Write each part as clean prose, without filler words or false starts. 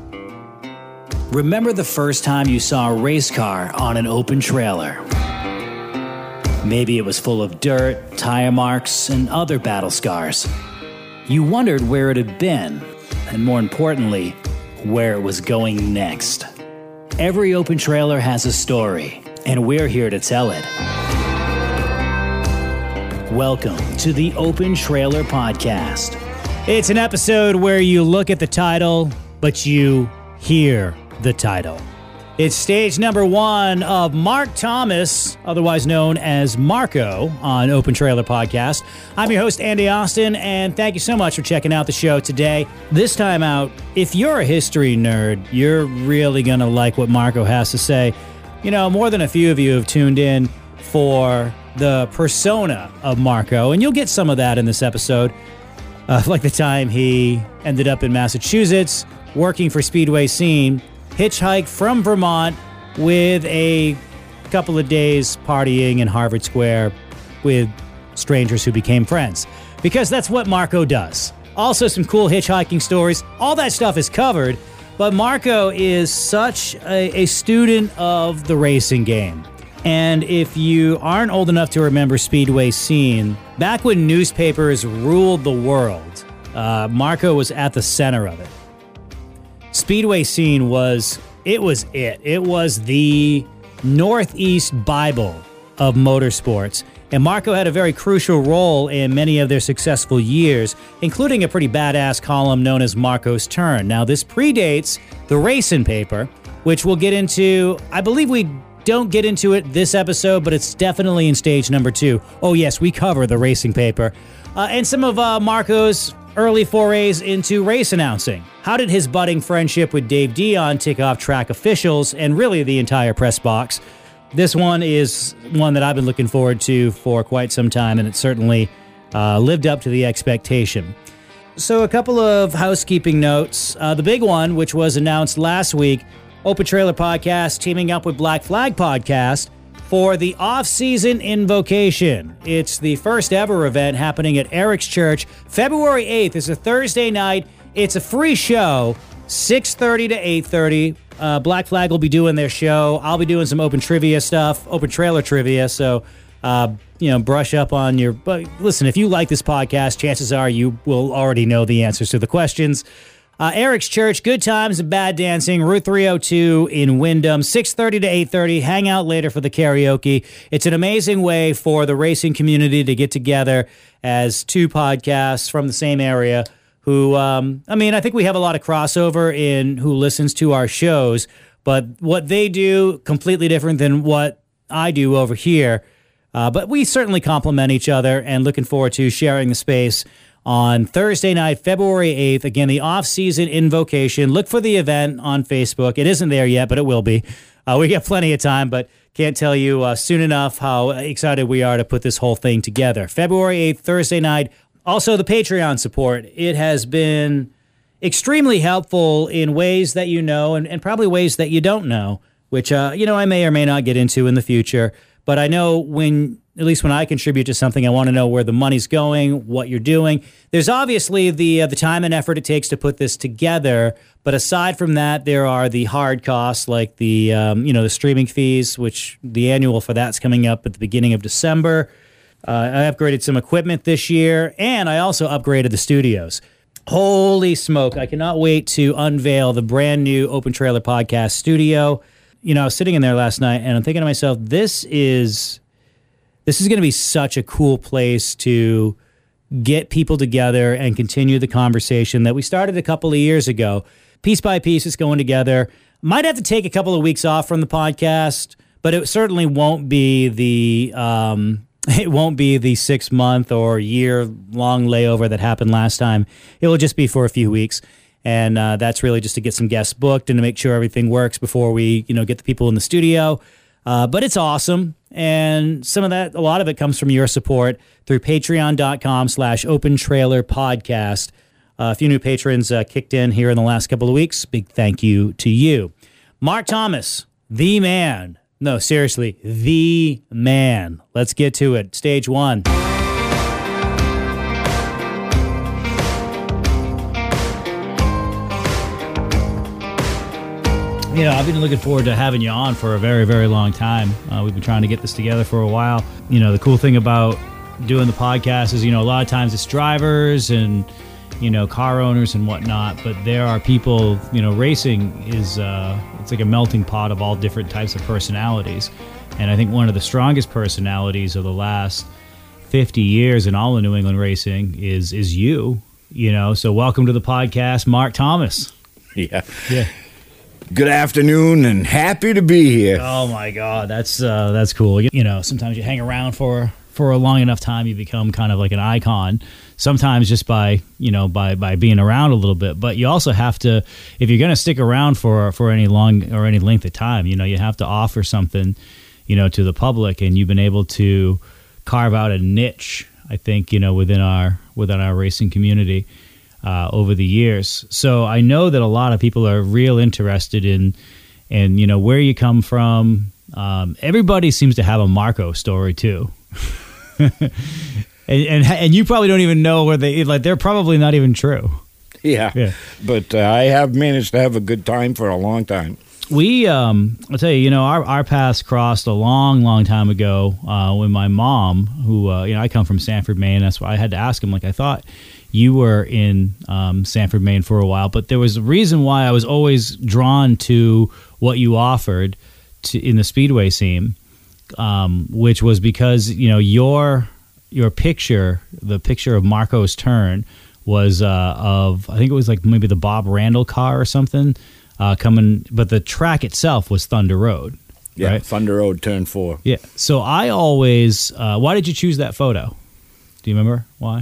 Remember the first time you saw a race car on an open trailer? Maybe it was full of dirt, tire marks, and other battle scars. You wondered where it had been, and more importantly, where it was going next. Every open trailer has a story, and we're here to tell it. Welcome to the Open Trailer Podcast. It's an episode where you look at the title, but you hear the title. It's stage number 1 of Mark Thomas, otherwise known as Marco, on Open Trailer Podcast. I'm your host, Andy Austin, and thank you so much for checking out the show today. This time out, if you're a history nerd, you're really going to like what Marco has to say. You know, more than a few of you have tuned in for the persona of Marco, and you'll get some of that in this episode. Like the time he ended up in Massachusetts, working for Speedway Scene, hitchhiked from Vermont with a couple of days partying in Harvard Square with strangers who became friends. Because that's what Marco does. Also some cool hitchhiking stories. All that stuff is covered, but Marco is such a student of the racing game. And if you aren't old enough to remember Speedway Scene, back when newspapers ruled the world, Marco was at the center of it. Speedway Scene was it. It was the Northeast Bible of motorsports. And Marco had a very crucial role in many of their successful years, including a pretty badass column known as Marco's Turn. Now, this predates the Racing Paper, which we'll get into. I believe we don't get into it this episode, but it's definitely in stage number 2. Oh, yes, we cover the Racing Paper. And some of Marco's early forays into race announcing. How did his budding friendship with Dave Dion tick off track officials and really the entire press box? This one is one that I've been looking forward to for quite some time, and it certainly lived up to the expectation. So a couple of housekeeping notes. The big one, which was announced last week, Open Trailer Podcast teaming up with Black Flag Podcast for the off-season invocation. It's the first ever event happening at Eric's Church. February 8th is a Thursday night. It's a free show, 6:30 to 8:30. Black Flag will be doing their show. I'll be doing some open trivia stuff, open trailer trivia. So, brush up on your... But listen, if you like this podcast, chances are you will already know the answers to the questions. Eric's Church, good times and bad dancing, Route 302 in Windham, 6:30 to 8:30. Hang out later for the karaoke. It's an amazing way for the racing community to get together as two podcasts from the same area who, I think we have a lot of crossover in who listens to our shows, but what they do, completely different than what I do over here. But we certainly complement each other, and looking forward to sharing the space on Thursday night, February 8th. Again, the off-season invocation. Look for the event on Facebook. It isn't there yet, but it will be. We got plenty of time, but can't tell you soon enough how excited we are to put this whole thing together. February 8th, Thursday night. Also, the Patreon support. It has been extremely helpful in ways that you know and probably ways that you don't know, which, I may or may not get into in the future. But I know at least when I contribute to something, I want to know where the money's going, what you're doing. There's obviously the time and effort it takes to put this together. But aside from that, there are the hard costs like the streaming fees, which the annual for that's coming up at the beginning of December. I upgraded some equipment this year, and I also upgraded the studios. Holy smoke. I cannot wait to unveil the brand new Open Trailer Podcast studio. I was sitting in there last night, and I'm thinking to myself, this is going to be such a cool place to get people together and continue the conversation that we started a couple of years ago. Piece by piece, it's going together. Might have to take a couple of weeks off from the podcast, but it certainly won't be the 6-month or year-long layover that happened last time. It will just be for a few weeks. And that's really just to get some guests booked and to make sure everything works before we, get the people in the studio. But it's awesome. And a lot of it comes from your support through patreon.com/Open Trailer Podcast. A few new patrons kicked in here in the last couple of weeks. Big thank you to you. Mark Thomas, the man. No, seriously, the man. Let's get to it. Stage 1. I've been looking forward to having you on for a very, very long time. We've been trying to get this together for a while. The cool thing about doing the podcast is, a lot of times it's drivers and, car owners and whatnot, but there are people, racing is, it's like a melting pot of all different types of personalities. And I think one of the strongest personalities of the last 50 years in all of New England racing is you, so welcome to the podcast, Mark Thomas. Yeah. Good afternoon, and happy to be here. Oh my God, that's cool. Sometimes you hang around for a long enough time, you become kind of like an icon. Sometimes just by being around a little bit, but you also have to, if you're going to stick around for any long or any length of time, you have to offer something, to the public, and you've been able to carve out a niche, I think, within our racing community. Over the years. So I know that a lot of people are real interested in where you come from. Everybody seems to have a Marco story too. and you probably don't even know where they're probably not even true. Yeah. But I have managed to have a good time for a long time. I'll tell you, our paths crossed a long, long time ago when my mom, who, I come from Sanford, Maine. That's why I had to ask him, I thought you were in Sanford, Maine for a while, but there was a reason why I was always drawn to what you offered in the Speedway scene, which was because, your picture, the picture of Marco's turn was of, I think it was like maybe the Bob Randall car or something. Coming, but the track itself was Thunder Road. Yeah, right? Thunder Road, turn 4. Yeah. So I always, why did you choose that photo? Do you remember why?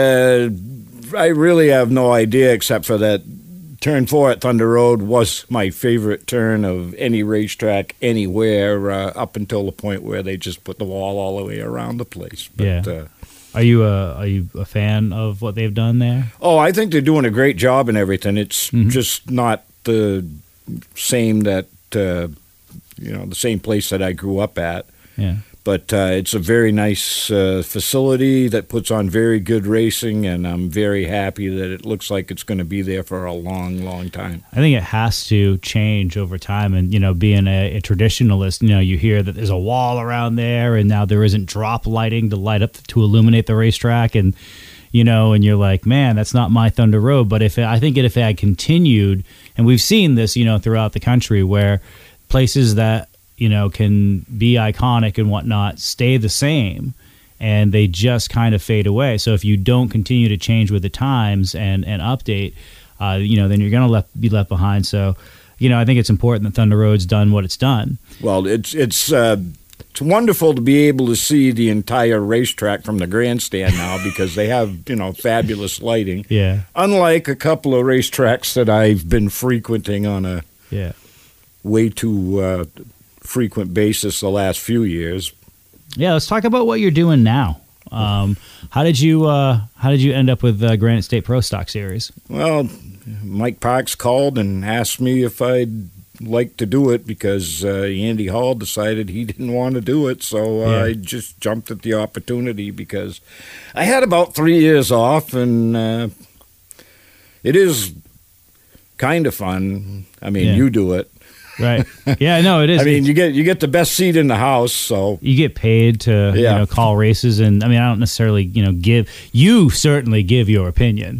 I really have no idea, except for that turn 4 at Thunder Road was my favorite turn of any racetrack anywhere, up until the point where they just put the wall all the way around the place. But, yeah. Are you a fan of what they've done there? Oh, I think they're doing a great job and everything. It's just not the same that the same place that I grew up at. Yeah. But it's a very nice facility that puts on very good racing, and I'm very happy that it looks like it's going to be there for a long, long time. I think it has to change over time. And, being a traditionalist, you hear that there's a wall around there, and now there isn't drop lighting to light up to illuminate the racetrack. And, and you're like, man, that's not my Thunder Road. But if it had continued, and we've seen this, throughout the country where places that, can be iconic and whatnot stay the same, and they just kind of fade away. So if you don't continue to change with the times and update, then you're going to be left behind. So, I think it's important that Thunder Road's done what it's done. Well, it's wonderful to be able to see the entire racetrack from the grandstand now, because they have, fabulous lighting. Yeah. Unlike a couple of racetracks that I've been frequenting on a way too frequent basis the last few years. Yeah, let's talk about what you're doing now. How did you end up with Granite State Pro Stock Series? Well, Mike Parks called and asked me if I'd like to do it, because Andy Hall decided he didn't want to do it, so I just jumped at the opportunity, because I had about 3 years off, and it is kind of fun. I mean, you do it. Right. Yeah, no, it is. I mean, you get the best seat in the house, so you get paid to call races, and I mean, I don't necessarily you certainly give your opinion.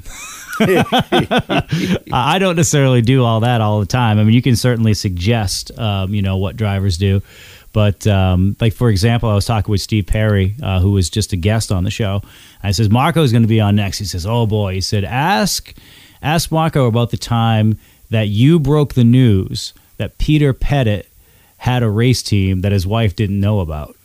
I don't necessarily do all that all the time. I mean, you can certainly suggest what drivers do, but like for example, I was talking with Steve Perry, who was just a guest on the show. I says Marco's going to be on next. He says, "Oh boy," he said, "Ask Marco about the time that you broke the news that Peter Pettit had a race team that his wife didn't know about."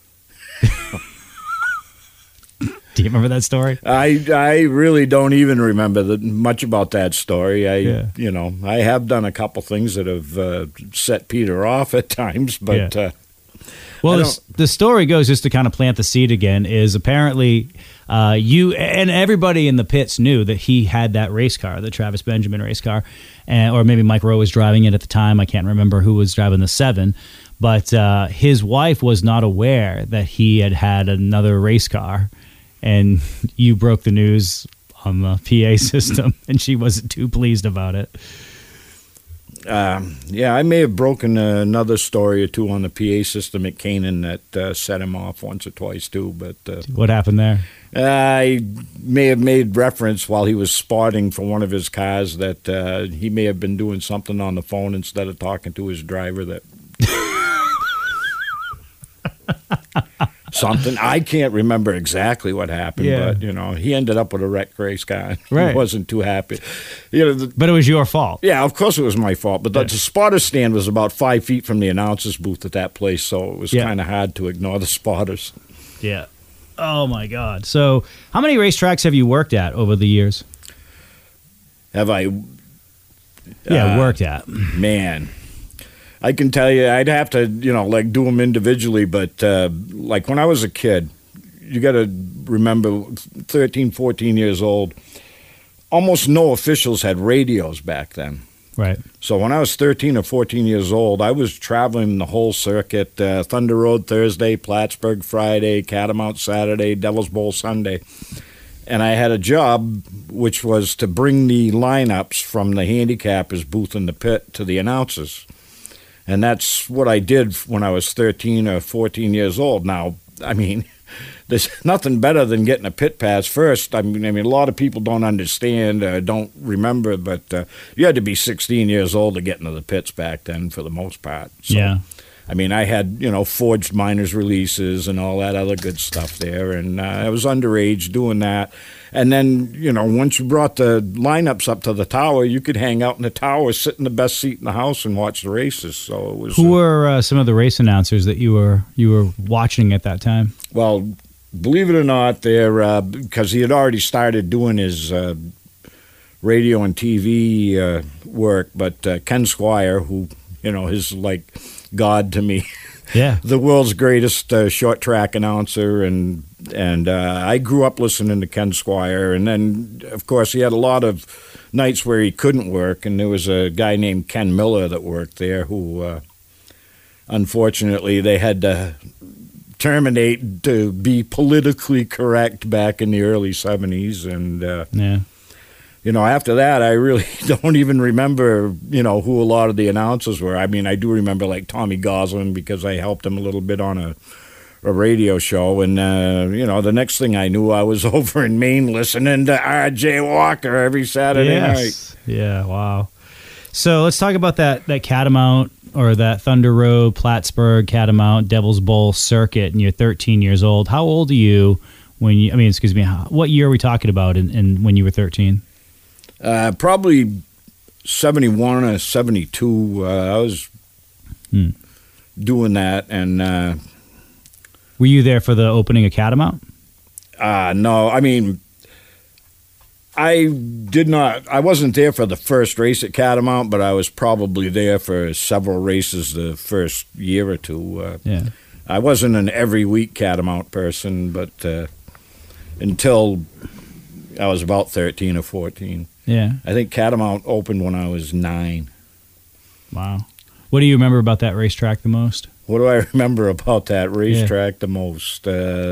Do you remember that story? I really don't even remember much about that story. I have done a couple things that have set Peter off at times, but well, the story goes, just to kind of plant the seed again, is apparently you and everybody in the pits knew that he had that race car, the Travis Benjamin race car, or maybe Mike Rowe was driving it at the time. I can't remember who was driving the 7, but his wife was not aware that he had another race car, and you broke the news on the PA system, and she wasn't too pleased about it. Yeah, I may have broken another story or two on the PA system at Canaan that set him off once or twice too. But what happened there? I may have made reference while he was spotting for one of his cars that he may have been doing something on the phone instead of talking to his driver. That something I can't remember exactly what happened, but he ended up with a wrecked race car. Right. He wasn't too happy. But it was your fault. Yeah, of course it was my fault. But the spotter stand was about 5 feet from the announcer's booth at that place, so it was kind of hard to ignore the spotters. Yeah. Oh my God. So, how many racetracks have you worked at over the years? Have I? Worked at. Man. I can tell you, I'd have to, do them individually, but like when I was a kid, you got to remember 13, 14 years old, almost no officials had radios back then. Right. So when I was 13 or 14 years old, I was traveling the whole circuit, Thunder Road Thursday, Plattsburgh Friday, Catamount Saturday, Devil's Bowl Sunday. And I had a job which was to bring the lineups from the handicappers booth in the pit to the announcers. And that's what I did when I was 13 or 14 years old. Now, I mean, there's nothing better than getting a pit pass first. I mean, a lot of people don't understand, don't remember, but you had to be 16 years old to get into the pits back then for the most part. So, yeah. I mean, I had, forged miners releases and all that other good stuff there, and I was underage doing that. And then, once you brought the lineups up to the tower, you could hang out in the tower, sit in the best seat in the house, and watch the races. So it was. Who were some of the race announcers that you were watching at that time? Well, believe it or not, they're because he had already started doing his radio and TV work. But Ken Squire, who is like God to me. Yeah, the world's greatest short track announcer, and I grew up listening to Ken Squire, and then of course he had a lot of nights where he couldn't work, and there was a guy named Ken Miller that worked there who, unfortunately, they had to terminate to be politically correct back in the early 70s, and after that, I really don't even remember, who a lot of the announcers were. I mean, I do remember, like, Tommy Goslin because I helped him a little bit on a radio show. And, the next thing I knew, I was over in Maine listening to R.J. Walker every Saturday night. Yeah, wow. So let's talk about that Catamount or that Thunder Road, Plattsburgh, Catamount, Devil's Bowl circuit, and you're 13 years old. How old are you what year are we talking about in when you were 13? Probably 71 or 72. I was doing that, and were you there for the opening of Catamount? No, I mean, I did not. I wasn't there for the first race at Catamount, but I was probably there for several races the first year or two. I wasn't an every week Catamount person, but until I was about 13 or 14. Yeah. I think Catamount opened when I was 9. Wow. What do you remember about that racetrack the most? What do I remember about that racetrack the most?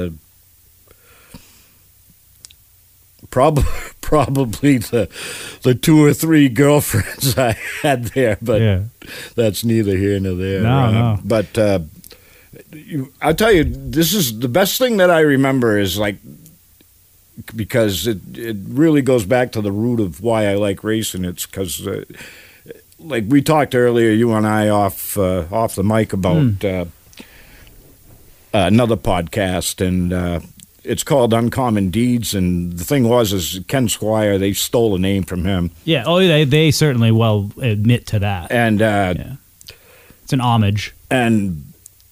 Probably the 2 or 3 girlfriends I had there, but that's neither here nor there. No. But I'll tell you, this is the best thing that I remember is like, because it really goes back to the root of why I like racing. It's because, like we talked earlier, you and I off the mic about another podcast, and it's called Uncommon Deeds. And the thing is Ken Squire, they stole a name from him. Yeah, they certainly will admit to that. And it's an homage. And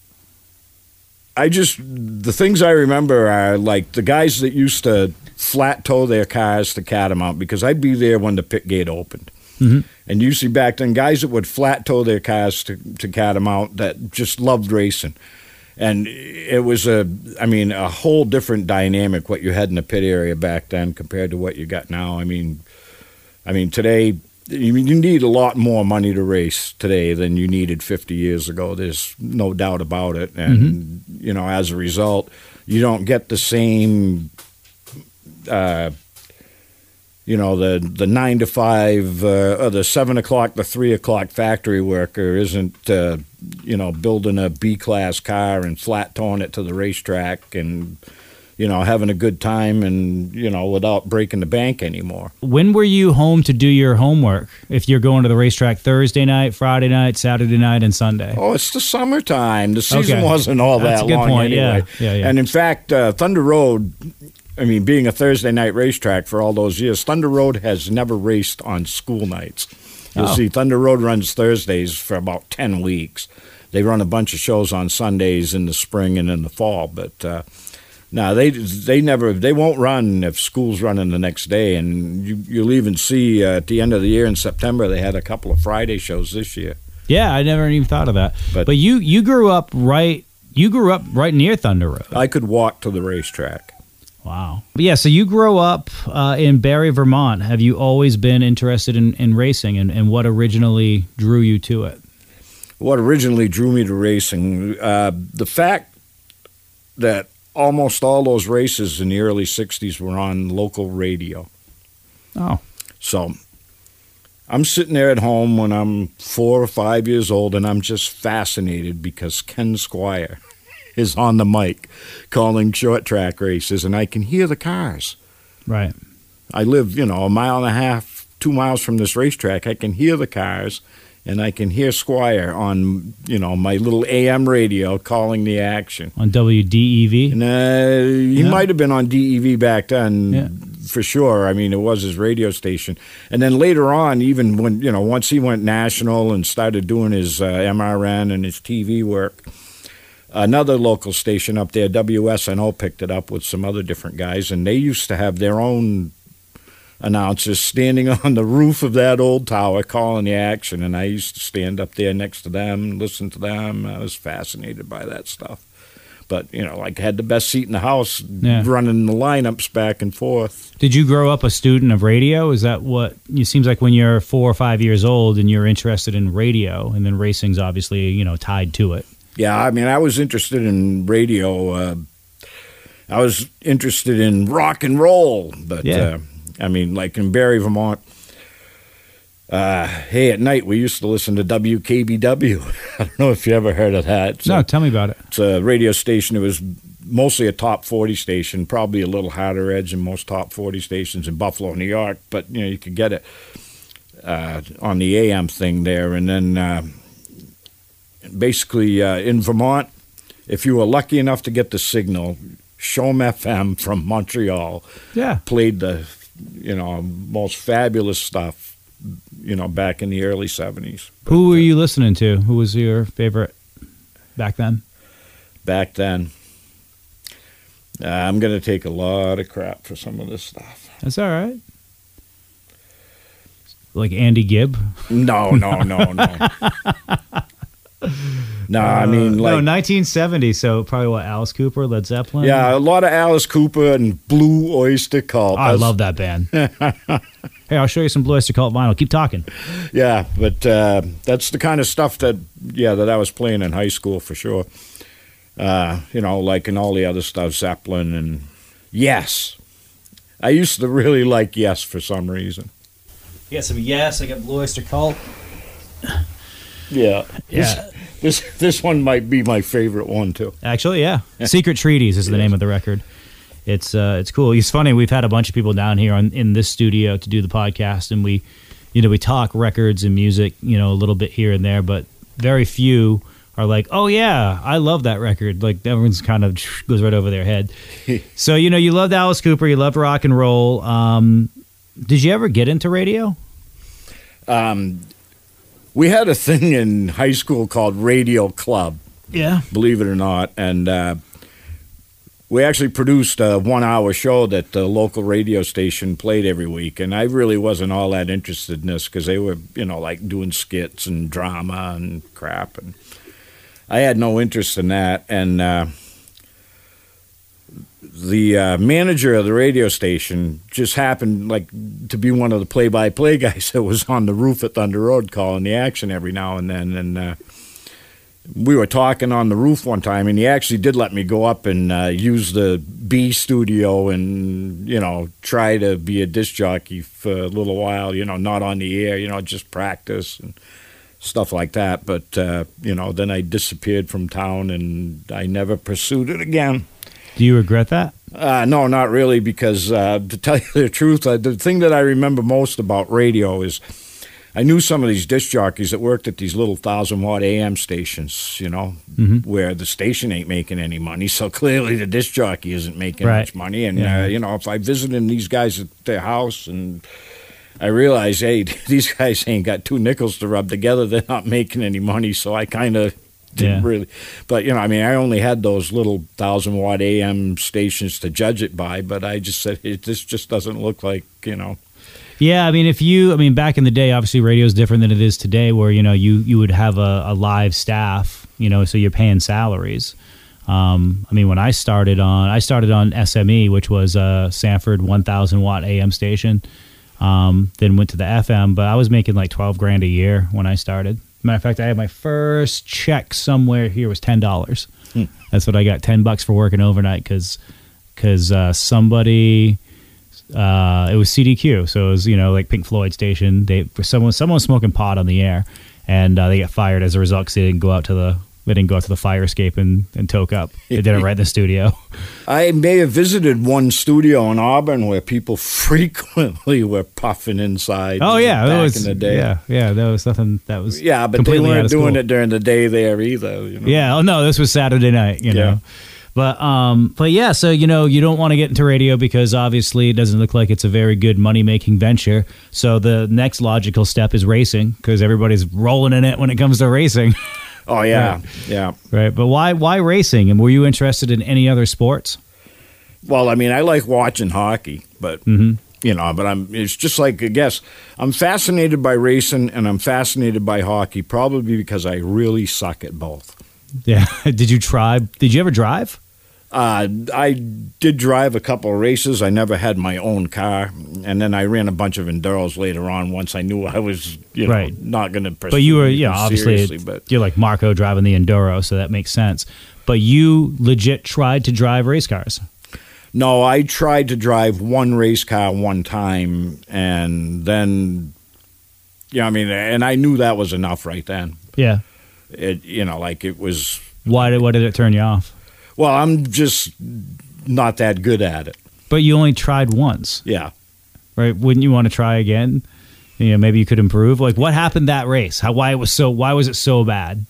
the things I remember are like the guys that used to flat tow their cars to Catamount, because I'd be there when the pit gate opened. Mm-hmm. And you see back then guys that would flat tow their cars to Catamount that just loved racing. And it was a whole different dynamic what you had in the pit area back then compared to what you got now. I mean today you need a lot more money to race today than you needed 50 years ago. There's no doubt about it. And, as a result, you don't get the same, the 9 to 5 or the 7 o'clock to 3 o'clock factory worker isn't building a B-class car and flat towing it to the racetrack and having a good time and without breaking the bank anymore. When were you home to do your homework? If you're going to the racetrack Thursday night, Friday night, Saturday night, and Sunday? Oh, it's the summertime. The season wasn't all That's that a good long point. anyway. Yeah. And in fact, Thunder Road, being a Thursday night racetrack for all those years, Thunder Road has never raced on school nights. You'll see Thunder Road runs Thursdays for about 10 weeks. They run a bunch of shows on Sundays in the spring and in the fall, but no, they won't run if school's running the next day. And you'll even see at the end of the year in September they had a couple of Friday shows this year. Yeah, I never even thought of that. But you grew up right near Thunder Road. I could walk to the racetrack. Wow. But yeah, so you grew up in Barre, Vermont. Have you always been interested in racing, and what originally drew you to it? What originally drew me to racing, the fact that almost all those races in the early 60s were on local radio. Oh. So I'm sitting there at home when I'm 4 or 5 years old, and I'm just fascinated because Ken Squire is on the mic calling short track races, and I can hear the cars. Right. I live, a mile and a half, 2 miles from this racetrack. I can hear the cars, and I can hear Squire on, my little AM radio calling the action. On WDEV? And he might have been on DEV back then, for sure. It was his radio station. And then later on, even when, once he went national and started doing his MRN and his TV work, another local station up there, WSNO, picked it up with some other different guys, and they used to have their own announcers standing on the roof of that old tower calling the action, and I used to stand up there next to them, listen to them. I was fascinated by that stuff. But, had the best seat in the house, running the lineups back and forth. Did you grow up a student of radio? Is that what it seems like when you're 4 or 5 years old and you're interested in radio, and then racing's obviously, tied to it? Yeah, I was interested in radio. I was interested in rock and roll, but like in Barre, Vermont, hey, at night we used to listen to WKBW. I don't know if you ever heard of that. No, tell me about it. It's a radio station. It was mostly a top 40 station, probably a little harder edge than most top 40 stations in Buffalo, New York, but you could get it on the AM thing there. And then basically in Vermont, if you were lucky enough to get the signal, Shom FM from Montreal played the most fabulous stuff back in the early 70s. Who were you listening to? Who was your favorite back then? Back then, I'm going to take a lot of crap for some of this stuff. That's all right. Like Andy Gibb? No. No, 1970, so probably what, Alice Cooper, Led Zeppelin? Yeah, a lot of Alice Cooper and Blue Oyster Cult. I love that band. Hey, I'll show you some Blue Oyster Cult vinyl. Keep talking. Yeah, but that's the kind of stuff that I was playing in high school for sure. Like in all the other stuff, Zeppelin and Yes. I used to really like Yes for some reason. You got some Yes, I got Blue Oyster Cult. Yeah. This one might be my favorite one too. Actually, yeah. Secret Treaties is the name of the record. It's cool. It's funny. We've had a bunch of people down here in this studio to do the podcast, and we talk records and music, a little bit here and there, but very few are like, oh yeah, I love that record. Like everyone's kind of goes right over their head. So you loved Alice Cooper, you loved rock and roll. Did you ever get into radio? We had a thing in high school called Radio Club. Yeah. Believe it or not. And we actually produced a 1-hour show that the local radio station played every week. And I really wasn't all that interested in this because they were, like doing skits and drama and crap. And I had no interest in that. And the manager of the radio station just happened to be one of the play-by-play guys that was on the roof at Thunder Road calling the action every now and then. And we were talking on the roof one time, and he actually did let me go up and use the B studio and, try to be a disc jockey for a little while, not on the air, just practice and stuff like that. But, then I disappeared from town, and I never pursued it again. Do you regret that? No, not really, because to tell you the truth, the thing that I remember most about radio is I knew some of these disc jockeys that worked at these little 1,000-watt AM stations, where the station ain't making any money. So clearly the disc jockey isn't making much money. And, if I visited these guys at their house and I realized, hey, these guys ain't got 2 nickels to rub together, they're not making any money. So I kind of didn't really. But, I only had those little 1,000-watt AM stations to judge it by. But I just said, this just doesn't look like, Yeah, back in the day, obviously radio is different than it is today, where, you would have a live staff, so you're paying salaries. When I started on SME, which was a Sanford 1,000-watt AM station, then went to the FM, but I was making like $12,000 a year when I started. Matter of fact, I had my first check somewhere here was $10. That's what I got, $10 for working overnight, because somebody... it was CDQ, so it was like Pink Floyd station. Someone was smoking pot on the air, and they got fired as a result because they didn't go out to the fire escape and toke up. They did it right in the studio. I may have visited one studio in Auburn where people frequently were puffing inside. Oh yeah, back in the day. Yeah, that was nothing. That was but they weren't doing it during the day there either. Yeah, oh no, this was Saturday night. You know. But yeah, so you don't want to get into radio because obviously it doesn't look like it's a very good money making venture. So the next logical step is racing, because everybody's rolling in it when it comes to racing. Oh yeah, right. Yeah. Right, but why racing? And were you interested in any other sports? Well, I like watching hockey, but but it's just like, I guess I'm fascinated by racing and I'm fascinated by hockey, probably because I really suck at both. Yeah. Did you ever drive? I did drive a couple of races. I never had my own car, and then I ran a bunch of enduros later on once I knew I was, not going to pursue. But you were, obviously, you're like Marco driving the enduro, so that makes sense. But you legit tried to drive race cars. No, I tried to drive one race car one time, and then, and I knew that was enough right then. Yeah. It was. Why did it turn you off? Well, I'm just not that good at it. But you only tried once. Yeah. Right? Wouldn't you want to try again? Maybe you could improve. Like, what happened that race? Why was it so bad?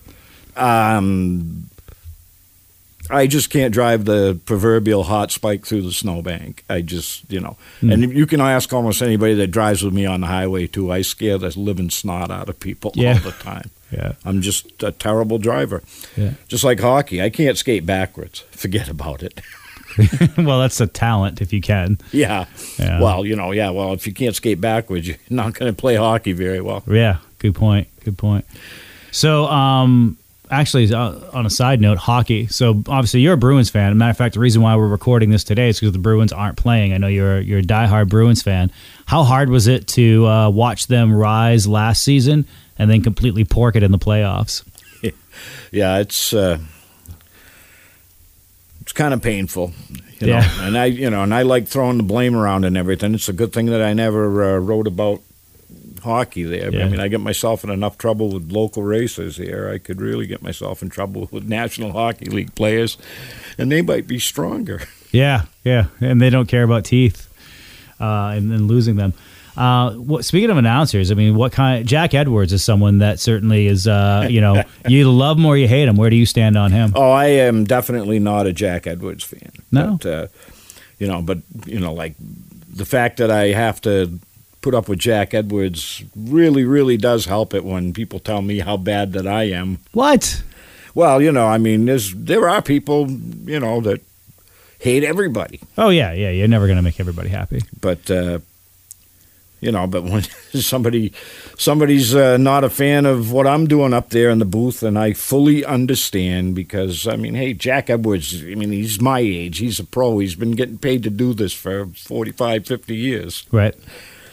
I just can't drive the proverbial hot spike through the snowbank. I just, and you can ask almost anybody that drives with me on the highway too. I scare the living snot out of people all the time. Yeah. I'm just a terrible driver. Yeah. Just like hockey. I can't skate backwards. Forget about it. Well, that's a talent if you can. Yeah. Well, well, if you can't skate backwards, you're not going to play hockey very well. Yeah. Good point. So, actually, on a side note, hockey. So, obviously, you're a Bruins fan. As a matter of fact, the reason why we're recording this today is because the Bruins aren't playing. I know you're a diehard Bruins fan. How hard was it to watch them rise last season and then completely pork it in the playoffs? Yeah, it's kind of painful, you know. And I like throwing the blame around and everything. It's a good thing that I never wrote about hockey there. Yeah. I get myself in enough trouble with local races here. I could really get myself in trouble with National Hockey League players, and they might be stronger. Yeah, and they don't care about teeth and then losing them. Speaking of announcers, what kind? Jack Edwards is someone that certainly is, you either love him or you hate him. Where do you stand on him? Oh, I am definitely not a Jack Edwards fan. No, but like the fact that I have to put up with Jack Edwards really, really does help it when people tell me how bad that I am. What? Well, there are people, that hate everybody. Oh yeah, you're never going to make everybody happy. But but when somebody's not a fan of what I'm doing up there in the booth, and I fully understand because, hey, Jack Edwards, he's my age. He's a pro. He's been getting paid to do this for 45, 50 years. Right.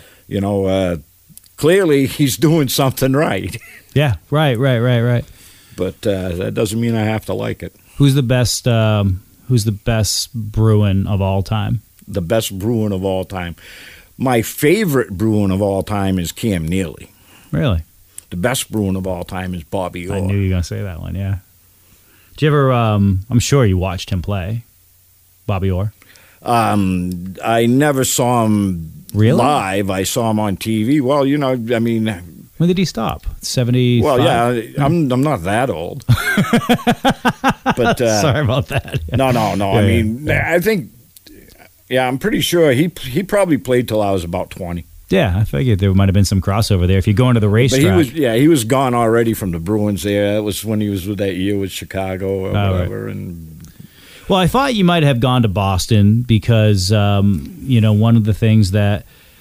Clearly he's doing something right. Yeah, right. but that doesn't mean I have to like it. Who's the best? Who's the best Bruin of all time? The best Bruin of all time. My favorite Bruin of all time is Cam Neely. Really? The best Bruin of all time is Bobby Orr. I knew you were going to say that one, yeah. Did you ever, I'm sure you watched him play, Bobby Orr? I never saw him live. I saw him on TV. Well, you know, I mean... When did he stop? 75? Well, yeah, I'm not that old. But sorry about that. Yeah. No. Yeah, I mean, I think, I'm pretty sure he probably played till I was about 20. Yeah, I figured there might have been some crossover there. If you go into the racetrack, but he was gone already from the Bruins. There, that was when he was with that year with Chicago or whatever. Right. And well, I thought you might have gone to Boston because one of the things that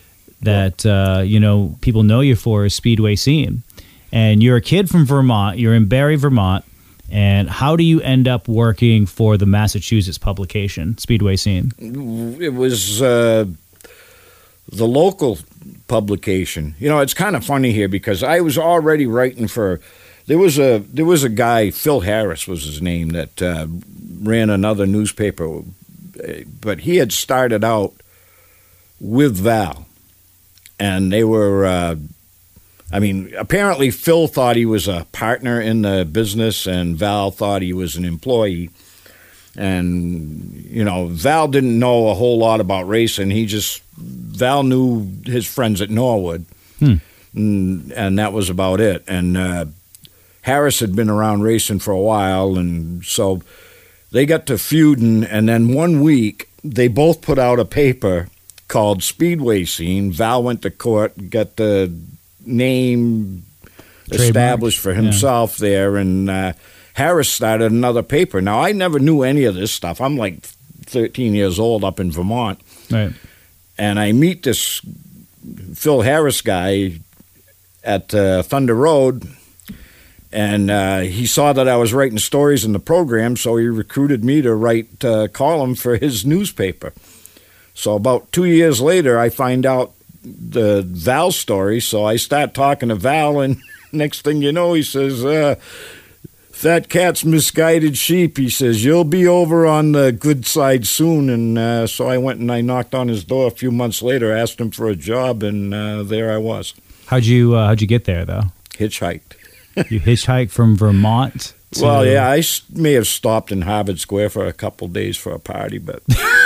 people know you for is Speedway Scene, and you're a kid from Vermont. You're in Barrie, Vermont, and how do you end up working for the Massachusetts publication Speedway Scene? It was the local publication. You know, it's kind of funny here because I was already writing for. There was a guy, Phil Harris was his name, that ran another newspaper, but he had started out with Val, and they were. Apparently Phil thought he was a partner in the business, and Val thought he was an employee. And, you know, Val didn't know a whole lot about racing. Val knew his friends at Norwood, and that was about it. And Harris had been around racing for a while, and so they got to feuding, and then one week they both put out a paper called Speedway Scene. Val went to court, got the name established for himself there, and Harris started another paper. Now, I never knew any of this stuff. I'm like 13 years old up in Vermont. Right. And I meet this Phil Harris guy at Thunder Road, and he saw that I was writing stories in the program, so he recruited me to write a column for his newspaper. So about 2 years later, I find out the Val story, so I start talking to Val, and next thing you know, he says, "That cat's misguided sheep," he says. "You'll be over on the good side soon." And so I went and I knocked on his door a few months later, asked him for a job, and there I was. How'd you get there, though? Hitchhiked. You hitchhiked from Vermont to... Well, yeah, I may have stopped in Harvard Square for a couple of days for a party, but...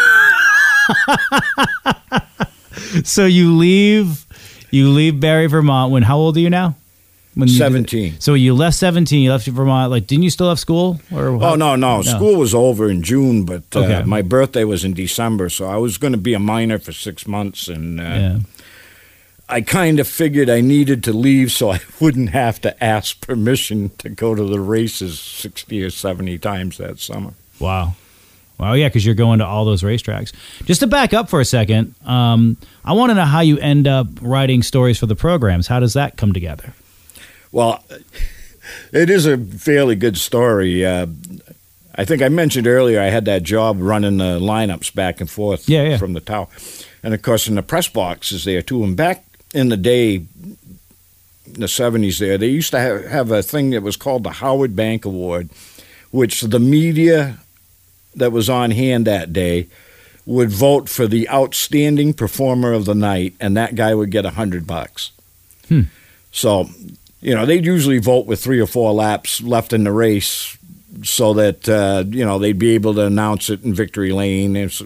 So you leave Barrie, Vermont. How old are you now? 17. So you left 17, you left Vermont. Like, didn't you still have school? Oh, no. School was over in June, but my birthday was in December, so I was going to be a minor for 6 months, and I kind of figured I needed to leave so I wouldn't have to ask permission to go to the races 60 or 70 times that summer. Wow. Well, yeah, because you're going to all those racetracks. Just to back up for a second, I want to know how you end up writing stories for the programs. How does that come together? Well, it is a fairly good story. I think I mentioned earlier I had that job running the lineups back and forth from the tower. And, of course, in the press boxes there, too. And back in the day, in the 70s there, they used to have a thing that was called the Howard Bank Award, which the media that was on hand that day would vote for the outstanding performer of the night, and that guy would get $100. So... You know, they'd usually vote with 3 or 4 laps left in the race so that, they'd be able to announce it in victory lane. This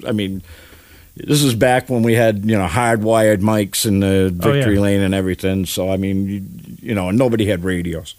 is back when we had, hardwired mics in the victory lane and everything. So, and nobody had radios.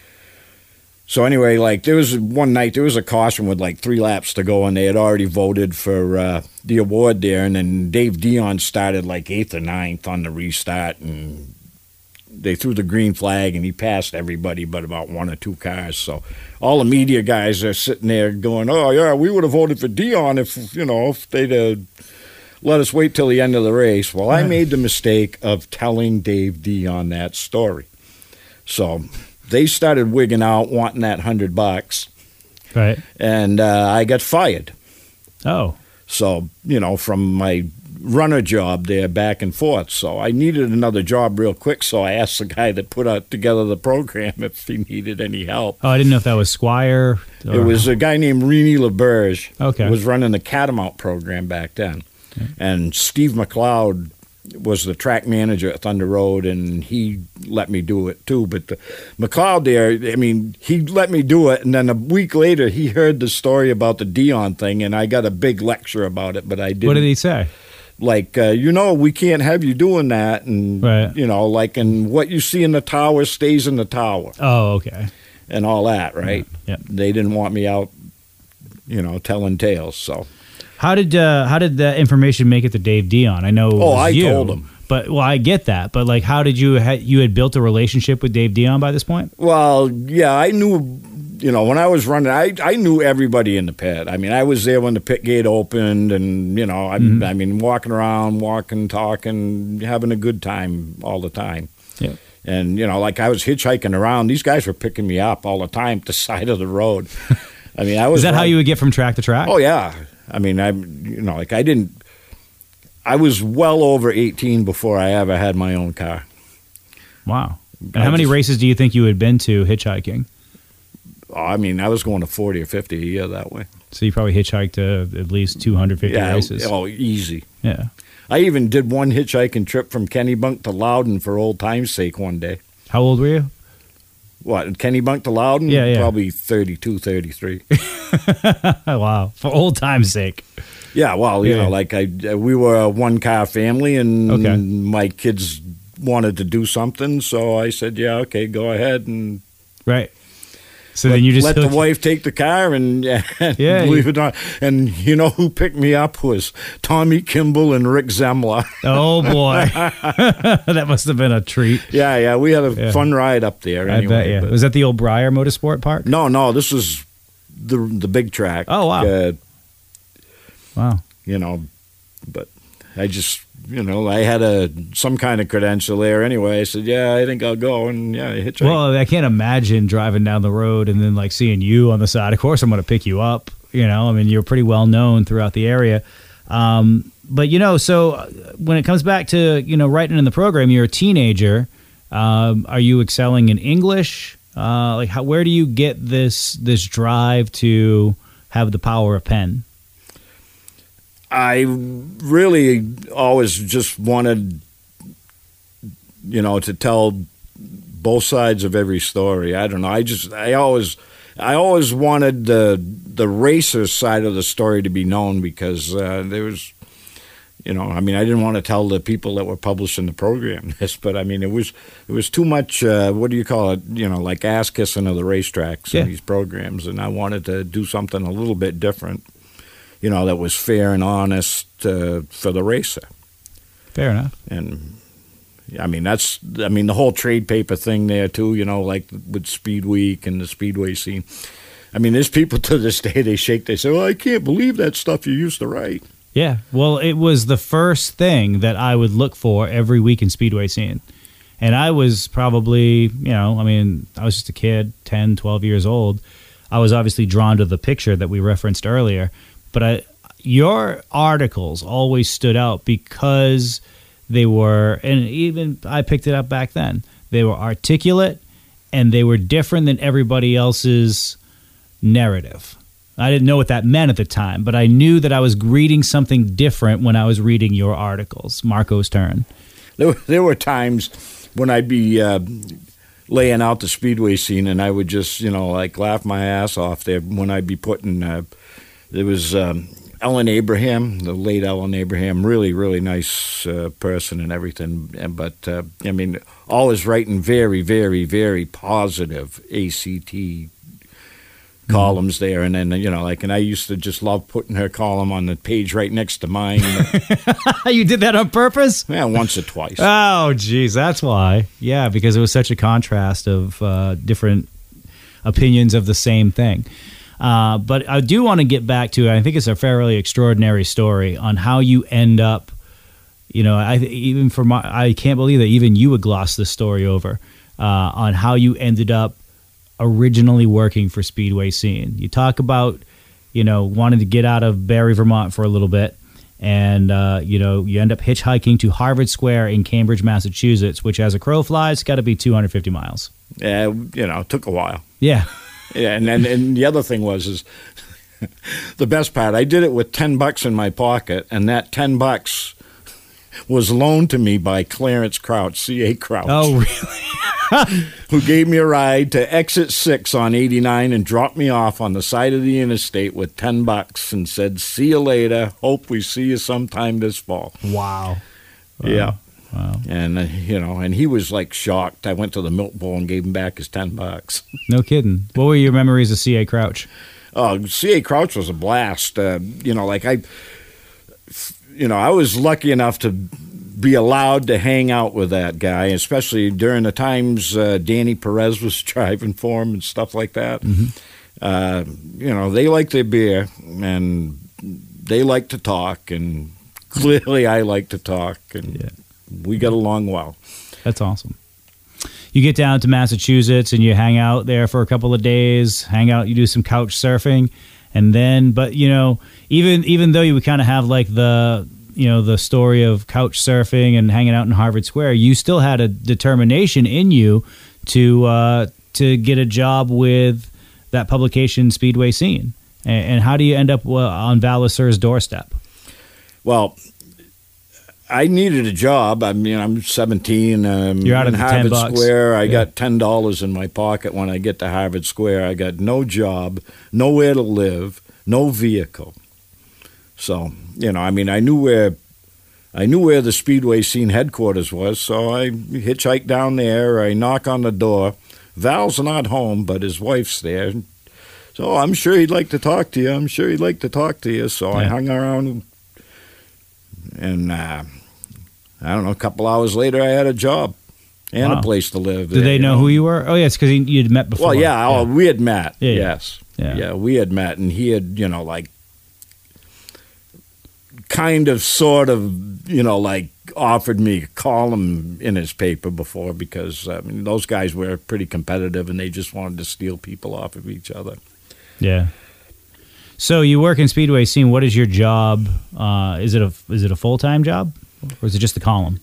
So anyway, there was one night, there was a caution with 3 laps to go, and they had already voted for the award there. And then Dave Dion started 8th or 9th on the restart, and they threw the green flag, and he passed everybody but about 1 or 2 cars. So all the media guys are sitting there going, "Oh, yeah, we would have voted for Dion if they'd let us wait till the end of the race." Well, I made the mistake of telling Dave Dion that story. So they started wigging out, wanting that $100. Right. And I got fired. Oh. So, from my runner job there back and forth. So I needed another job real quick. So I asked the guy that put together the program if he needed any help. Oh, I didn't know if that was Squire. It was a guy named Rennie LaBerge. Okay. Was running the Catamount program back then. Okay. And Steve McLeod was the track manager at Thunder Road, and he let me do it too. But McLeod there, I mean, he let me do it, and then a week later he heard the story about the Dion thing, and I got a big lecture about it, but I didn't. What did he say? Like, we can't have you doing that, and, right. And what you see in the tower stays in the tower. Oh, okay. And all that, right? Yeah. They didn't want me out, telling tales, so. How did the information make it to Dave Dion? I know it was you, told him. But I get that. But like, how did you had built a relationship with Dave Dion by this point? Well, yeah, I knew. When I was running, I knew everybody in the pit. I mean, I was there when the pit gate opened, and I mean, walking around, talking, having a good time all the time. Yeah. And I was hitchhiking around. These guys were picking me up all the time at the side of the road. I mean, I was. Is that how you would get from track to track? Oh yeah. I mean, I was well over 18 before I ever had my own car. Wow. And how many races do you think you had been to hitchhiking? I mean, I was going to 40 or 50 a year that way. So you probably hitchhiked to at least 250 races. Oh, easy. Yeah. I even did one hitchhiking trip from Kennebunk to Loudon for old time's sake one day. How old were you? What, Kennebunk to Loudon? Yeah. Probably 32, 33. Wow. For old time's sake. Yeah, well, we were a one-car family, and my kids wanted to do something, so I said, yeah, okay, go ahead. And right. So then you just let the wife take the car and believe it or not. And who picked me up was Tommy Kimball and Rick Zemla. Oh, boy. That must have been a treat. Yeah. We had a fun ride up there. Anyway, I bet, yeah. Was that the old Briar Motorsport Park? No, this was the big track. Oh, wow. Wow. But I just, I had some kind of credential there anyway. I said, yeah, I think I'll go. And yeah, I hitchhiked. Well, I can't imagine driving down the road and then like seeing you on the side. Of course, I'm going to pick you up. I mean, you're pretty well known throughout the area. But, so when it comes back to, writing in the program, you're a teenager. Are you excelling in English? Where do you get this drive to have the power of pen? I really always just wanted, to tell both sides of every story. I don't know. I always wanted the racer side of the story to be known, because there was, I didn't want to tell the people that were publishing the program this, but I mean, it was too much. What do you call it? Like ass kissing of the racetracks in these programs, and I wanted to do something a little bit different. That was fair and honest for the racer. Fair enough. And, the whole trade paper thing there, too, like with Speed Week and the Speedway scene. I mean, there's people to this day, they say, well, I can't believe that stuff you used to write. Yeah, well, it was the first thing that I would look for every week in Speedway scene. And I was probably, I was just a kid, 10, 12 years old. I was obviously drawn to the picture that we referenced earlier. But your articles always stood out because they were, and even I picked it up back then, they were articulate and they were different than everybody else's narrative. I didn't know what that meant at the time, but I knew that I was reading something different when I was reading your articles. Marco's turn. There were times when I'd be laying out the Speedway scene, and I would just, laugh my ass off there when I'd be putting... There was Ellen Abraham, the late Ellen Abraham, really, really nice person and everything. But, always writing very, very, very positive ACT columns there. And then, and I used to just love putting her column on the page right next to mine. You did that on purpose? Yeah, once or twice. Oh, geez, that's why. Yeah, because it was such a contrast of different opinions of the same thing. But I do want to get back to, I think it's a fairly extraordinary story on how you end up, I can't believe that even you would gloss this story over, on how you ended up originally working for Speedway Scene. You talk about, wanting to get out of Barrie, Vermont for a little bit, And, you end up hitchhiking to Harvard Square in Cambridge, Massachusetts, which as a crow flies, got to be 250 miles. Yeah, it took a while. Yeah. Yeah, and the other thing is the best part, I did it with $10 in my pocket, and that $10 was loaned to me by Clarence Crouch, C.A. Crouch. Oh, really? Who gave me a ride to exit 6 on 89 and dropped me off on the side of the interstate with $10 and said, "See you later. Hope we see you sometime this fall." Wow. Yeah. Wow. And, and he was like shocked. I went to the milk bowl and gave him back his $10. No kidding. What were your memories of C.A. Crouch? Oh, C.A. Crouch was a blast. I was lucky enough to be allowed to hang out with that guy, especially during the times Danny Perez was driving for him and stuff like that. Mm-hmm. They like their beer and they like to talk, and clearly I like to talk, and we got along well. That's awesome. You get down to Massachusetts and you hang out there for a couple of days, you do some couch surfing, and then, but even though you would kind of have like the story of couch surfing and hanging out in Harvard Square, you still had a determination in you to get a job with that publication, Speedway Scene. And how do you end up on Val Lasur's doorstep? Well, I needed a job. I mean, I'm 17. You're out in of Harvard $10. Square. I got $10 in my pocket when I get to Harvard Square. I got no job, nowhere to live, no vehicle. So, I knew where the Speedway Scene headquarters was, so I hitchhiked down there. I knock on the door. Val's not home, but his wife's there. So I'm sure he'd like to talk to you. So I hung around, and I don't know, a couple hours later, I had a job and a place to live. Did they know who you were? Oh, yes, because you'd met before. Well, we had met, yes. Yeah, we had met, and he had, kind of, sort of, offered me a column in his paper before, because those guys were pretty competitive and they just wanted to steal people off of each other. Yeah. So you work in Speedway Scene. What is your job? Is it a full-time job, or is it just the column?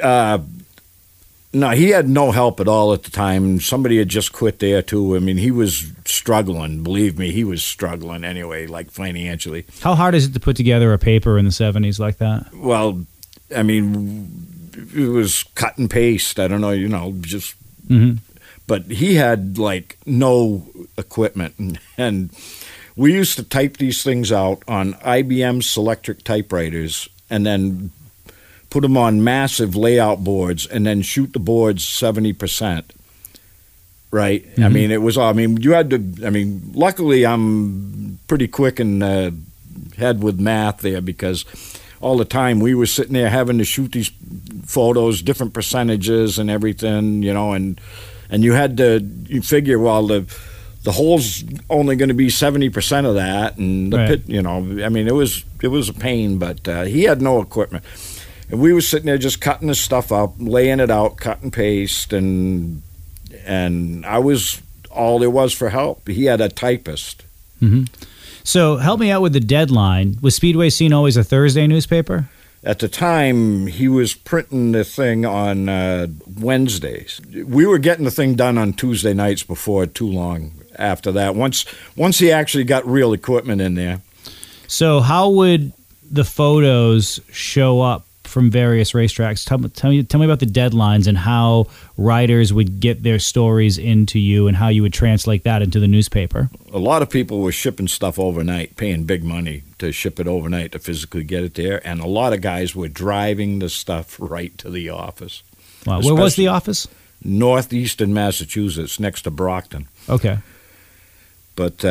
No, he had no help at all at the time. Somebody had just quit there, too. I mean, he was struggling. Believe me, he was struggling anyway, like financially. How hard is it to put together a paper in the 70s like that? Well, I mean, it was cut and paste. I don't know, just... Mm-hmm. But he had, no equipment. And we used to type these things out on IBM Selectric typewriters and then put them on massive layout boards, and then shoot the boards 70%. Right? Mm-hmm. You had to, luckily I'm pretty quick in the head with math there, because all the time we were sitting there having to shoot these photos, different percentages and everything, and you had to figure, well, the hole's only going to be 70% of that, and the pit, it was a pain, but he had no equipment. And we were sitting there just cutting this stuff up, laying it out, cut and paste, and I was all there was for help. He had a typist. Mm-hmm. So help me out with the deadline. Was Speedway Scene always a Thursday newspaper? At the time, he was printing the thing on Wednesdays. We were getting the thing done on Tuesday nights before too long after that. Once he actually got real equipment in there. So how would the photos show up from various racetracks? Tell me about the deadlines and how writers would get their stories into you and how you would translate that into the newspaper. A lot of people were shipping stuff overnight, paying big money to ship it overnight to physically get it there, and a lot of guys were driving the stuff right to the office. Wow. Where was the office? Northeastern Massachusetts, next to Brockton. Okay. But,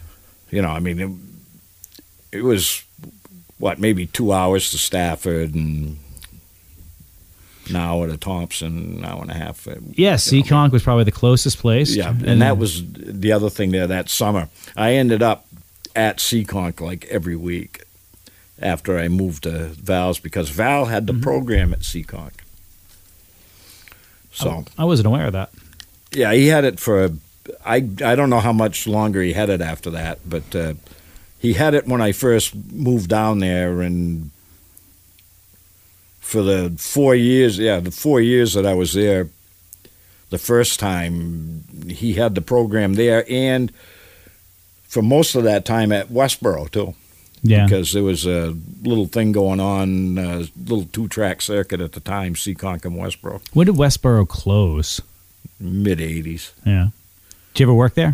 it was... maybe 2 hours to Stafford and an hour to Thompson, an hour and a half. Seekonk was probably the closest place. Yeah, and that was the other thing there that summer. I ended up at Seekonk every week after I moved to Val's, because Val had the program at Seekonk. So I wasn't aware of that. Yeah, he had it for, I don't know how much longer he had it after that, but... he had it when I first moved down there, and for the 4 years, the 4 years that I was there, the first time, he had the program there, and for most of that time at Westboro, too. Yeah. Because there was a little thing going on, a little 2-track circuit at the time, Seekonk and Westboro. When did Westboro close? Mid-'80s. Yeah. Did you ever work there?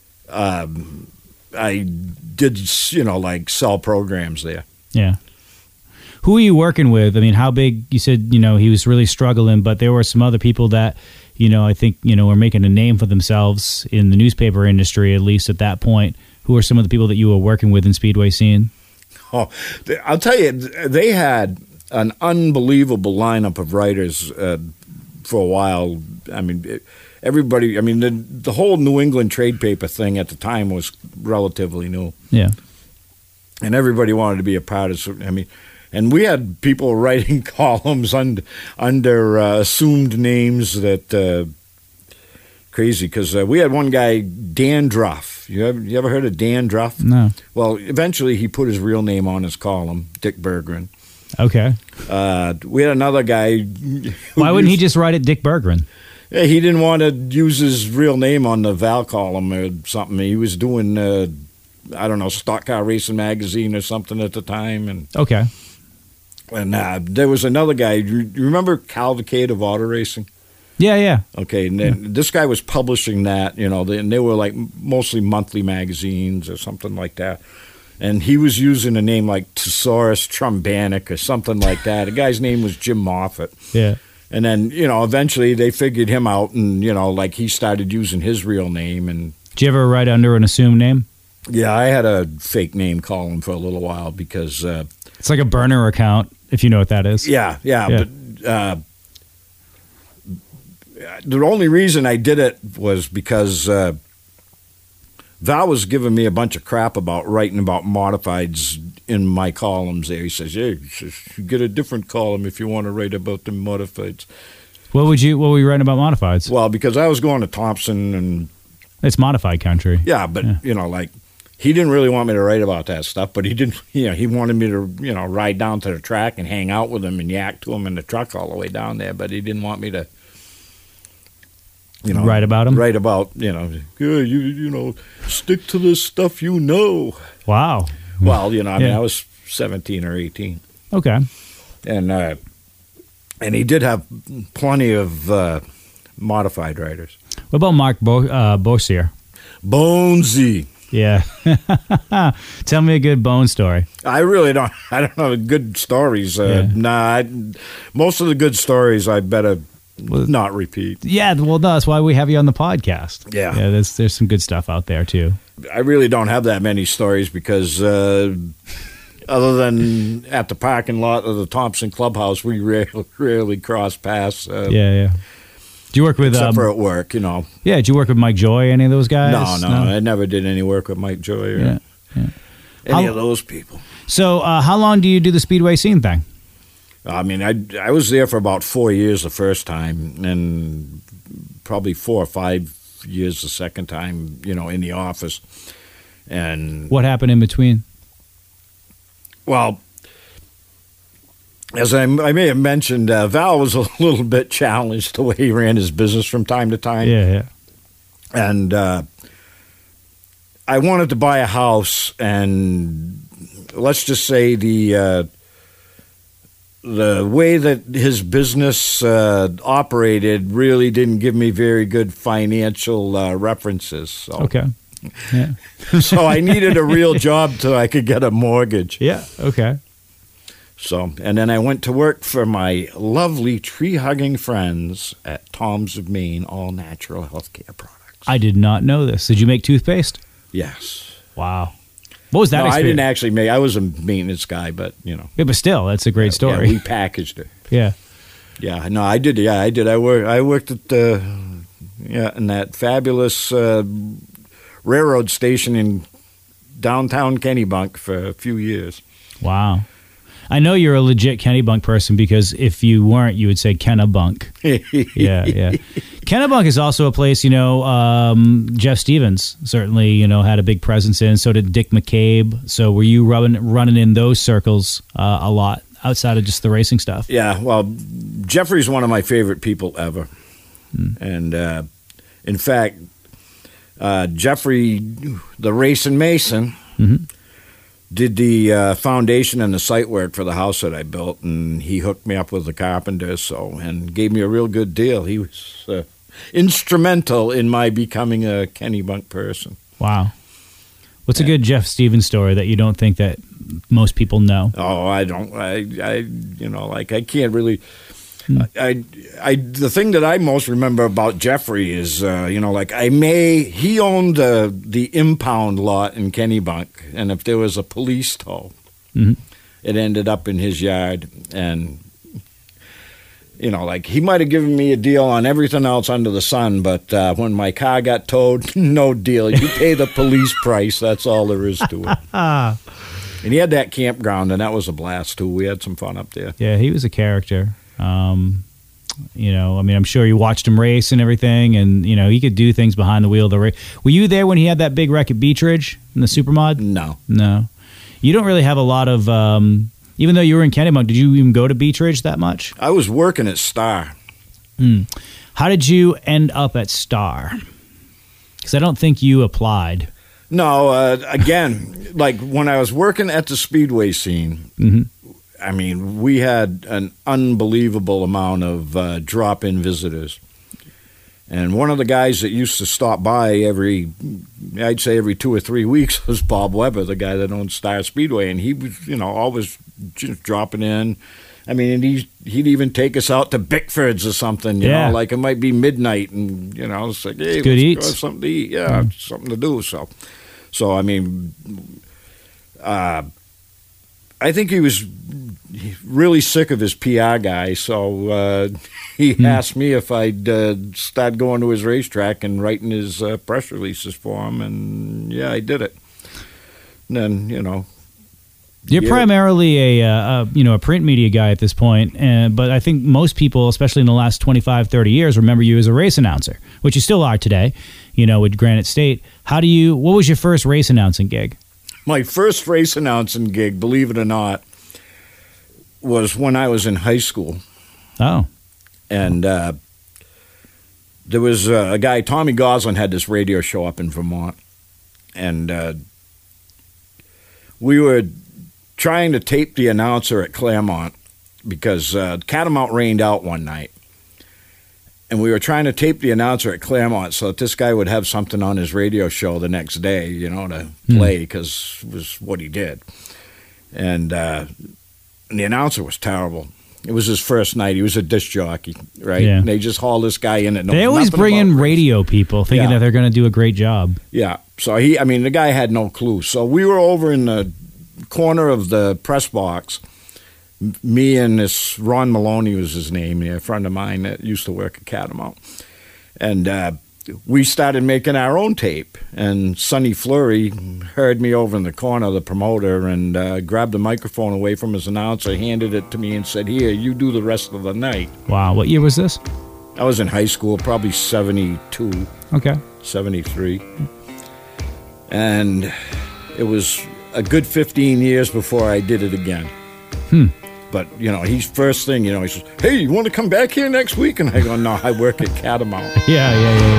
I did, like sell programs there. Yeah. Who are you working with? I mean, how big? You said, he was really struggling, but there were some other people that, I think, were making a name for themselves in the newspaper industry, at least at that point. Who are some of the people that you were working with in Speedway scene? Oh, I'll tell you, they had an unbelievable lineup of writers for a while. I mean, everybody, the whole New England trade paper thing at the time was relatively new. Yeah. And everybody wanted to be a part of it. And we had people writing columns under assumed names that crazy, because we had one guy, Dan Druff. You ever heard of Dan Druff? No. Well, eventually he put his real name on his column, Dick Berggren. Okay. We had another guy. Why wouldn't he just write it Dick Berggren? Yeah, he didn't want to use his real name on the Val column or something. He was doing, Stock Car Racing Magazine or something at the time. And okay. And there was another guy. You remember Cal Decade of Auto Racing? Yeah. Okay, and then this guy was publishing that, and they were like mostly monthly magazines or something like that. And he was using a name like Thesaurus Trumbanic or something like that. The guy's name was Jim Moffat. Yeah. And then, eventually they figured him out, and, he started using his real name. And did you ever write under an assumed name? Yeah, I had a fake name column for a little while because... it's like a burner account, if you know what that is. Yeah. But the only reason I did it was because Val was giving me a bunch of crap about writing about modifieds in my columns there. He says, you get a different column if you want to write about the modifieds. What were you writing about modifieds? Well, because I was going to Thompson and... It's modified country. Yeah, but, he didn't really want me to write about that stuff, but he didn't, he wanted me to, ride down to the track and hang out with him and yak to him in the truck all the way down there, but he didn't want me to... write about him? Write about, stick to the stuff you know. Wow. Well, I was 17 or 18. Okay. And he did have plenty of modified writers. What about Mark Bossier? Bonesy. Yeah. Tell me a good Bone story. I don't know good stories. Most of the good stories I better... not repeat. Yeah, well, no, that's why we have you on the podcast. Yeah. There's some good stuff out there, too. I really don't have that many stories because other than at the parking lot of the Thompson Clubhouse, we rarely cross paths. Yeah. Do you work with... except for at work, Yeah, did you work with Mike Joy, any of those guys? No, I never did any work with Mike Joy or any of those people. So how long do you do the Speedway scene thing? I was there for about 4 years the first time, and probably 4 or 5 years the second time, in the office. And what happened in between? Well, as I may have mentioned, Val was a little bit challenged the way he ran his business from time to time. Yeah. And I wanted to buy a house, and let's just say the way that his business operated really didn't give me very good financial references. So. Okay. Yeah. So I needed a real job till I could get a mortgage. Yeah. Okay. So, and then I went to work for my lovely tree-hugging friends at Tom's of Maine All Natural Healthcare Products. I did not know this. Did you make toothpaste? Yes. Wow. What was that experience? I didn't actually make. I was a maintenance guy, but Yeah, but still, that's a great story. Yeah, we packaged it. Yeah. Yeah. No, I did. Yeah, I did. I worked at in that fabulous railroad station in downtown Kennebunk for a few years. Wow. I know you're a legit Kennebunk person because if you weren't, you would say Kennebunk. Yeah. Kennebunk is also a place, Jeff Stevens certainly, had a big presence in. So did Dick McCabe. So were you running in those circles a lot outside of just the racing stuff? Yeah, well, Jeffrey's one of my favorite people ever. And in fact, Jeffrey, the Racing Mason, did the foundation and the site work for the house that I built, and he hooked me up with the carpenter, and gave me a real good deal. He was instrumental in my becoming a Kennebunk person. Wow. What's a good Jeff Stevens story that you don't think that most people know? Oh, I don't. I can't really. The thing that I most remember about Jeffrey is, he owned the impound lot in Kennebunk, and if there was a police tow, it ended up in his yard, and he might have given me a deal on everything else under the sun, but when my car got towed, no deal. You pay the police price. That's all there is to it. And he had that campground, and that was a blast too. We had some fun up there. Yeah, he was a character. I'm sure you watched him race and everything, and he could do things behind the wheel of the race. Were you there when he had that big wreck at Beech Ridge in the Supermod? No. You don't really have a lot of. Even though you were in Kennebunk, did you even go to Beech Ridge that much? I was working at Star. How did you end up at Star? Because I don't think you applied. No, again, like when I was working at the Speedway scene, I mean, we had an unbelievable amount of drop-in visitors. And one of the guys that used to stop by every 2 or 3 weeks was Bob Weber, the guy that owned Star Speedway. And he was, always just dropping in. I mean, and he'd even take us out to Bickford's or something, you know, like it might be midnight. And, it's like, hey, let's go have something to eat. Yeah, something to do. So I mean, I think he was really sick of his PR guy, so he asked me if I'd start going to his racetrack and writing his press releases for him, and yeah, I did it. And then, You're primarily a print media guy at this point, but I think most people, especially in the last 25, 30 years, remember you as a race announcer, which you still are today, with Granite State. What was your first race announcing gig? My first race announcing gig, believe it or not, was when I was in high school. Oh. And there was a guy, Tommy Goslin, had this radio show up in Vermont. And we were trying to tape the announcer at Claremont because Catamount rained out one night. And we were trying to tape the announcer at Claremont so that this guy would have something on his radio show the next day, to play, because it was what he did. And the announcer was terrible. It was his first night. He was a disc jockey, right? Yeah. And they just haul this guy in. They always bring in radio people thinking that they're going to do a great job. Yeah. So the guy had no clue. So we were over in the corner of the press box. Me and this Ron Maloney was his name, a friend of mine that used to work at Catamount. And we started making our own tape. And Sonny Fleury heard me over in the corner, the promoter, and grabbed the microphone away from his announcer, handed it to me and said, "Here, you do the rest of the night." Wow. What year was this? I was in high school, probably 72. Okay. 73. And it was a good 15 years before I did it again. But, he's first thing, he says, "Hey, you want to come back here next week?" And I go, "No, I work at Catamount." Yeah.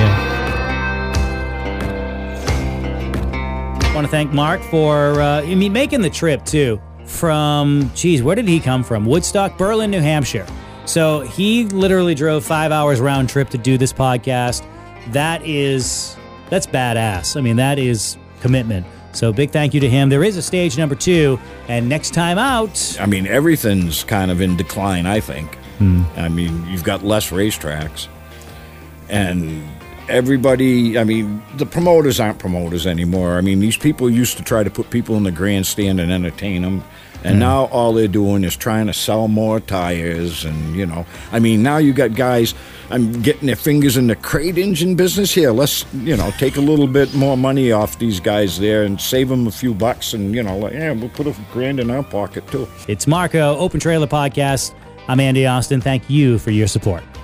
I want to thank Mark for making the trip, too, from, where did he come from? Woodstock, Berlin, New Hampshire. So he literally drove 5 hours round trip to do this podcast. That's badass. I mean, that is commitment. So big thank you to him. There is a stage number 2, and next time out... I mean, everything's kind of in decline, I think. I mean, you've got less racetracks. And everybody, the promoters aren't promoters anymore. I mean, these people used to try to put people in the grandstand and entertain them. And now all they're doing is trying to sell more tires. And, now you got guys... I'm getting their fingers in the crate engine business here. Let's, take a little bit more money off these guys there and save them a few bucks and, we'll put $1,000 in our pocket too. It's Marco, Open Trailer Podcast. I'm Andy Austin. Thank you for your support.